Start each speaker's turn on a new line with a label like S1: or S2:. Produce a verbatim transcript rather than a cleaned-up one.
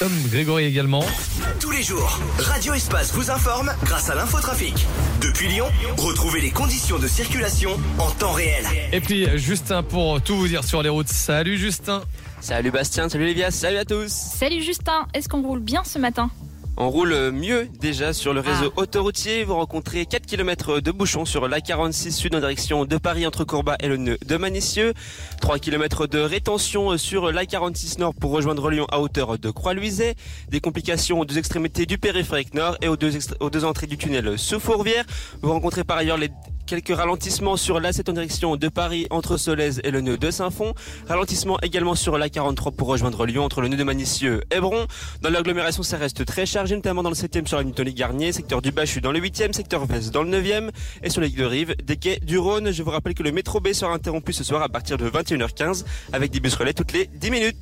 S1: Tom Grégory également.
S2: Tous les jours, Radio Espace vous informe grâce à l'infotrafic. Depuis Lyon, retrouvez les conditions de circulation en temps réel.
S1: Et puis Justin pour tout vous dire sur les routes. Salut Justin.
S3: Salut Bastien, salut Lévia, salut à tous.
S4: Salut Justin, est-ce qu'on roule bien ce matin ?
S3: On roule mieux déjà sur le réseau
S4: Ah.
S3: autoroutier. Vous rencontrez quatre kilomètres de bouchons sur l'A quarante-six sud en direction de Paris entre Courbat et le nœud de Manissieux. trois kilomètres de rétention sur l'A quarante-six nord pour rejoindre Lyon à hauteur de Croix-Luizet. Des complications aux deux extrémités du périphérique nord et aux deux, extra- aux deux entrées du tunnel sous Fourvière. Vous rencontrez par ailleurs les quelques ralentissements sur l'A sept en direction de Paris entre Solèze et le nœud de Saint-Fond. Ralentissement également sur l'A quarante-trois pour rejoindre Lyon entre le nœud de Manissieux et Bron. Dans l'agglomération, ça reste très chargé, notamment dans le septième sur la Newton Garnier, secteur du Bachu dans le huitième, secteur Vez dans le neuvième et sur les deux rives des quais du Rhône. Je vous rappelle que le métro B sera interrompu ce soir à partir de vingt et une heures quinze avec des bus relais toutes les dix minutes.